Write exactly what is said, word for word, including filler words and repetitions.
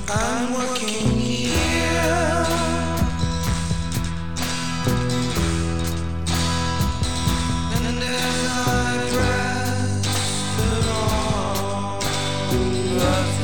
I'm working here. And as I dress along the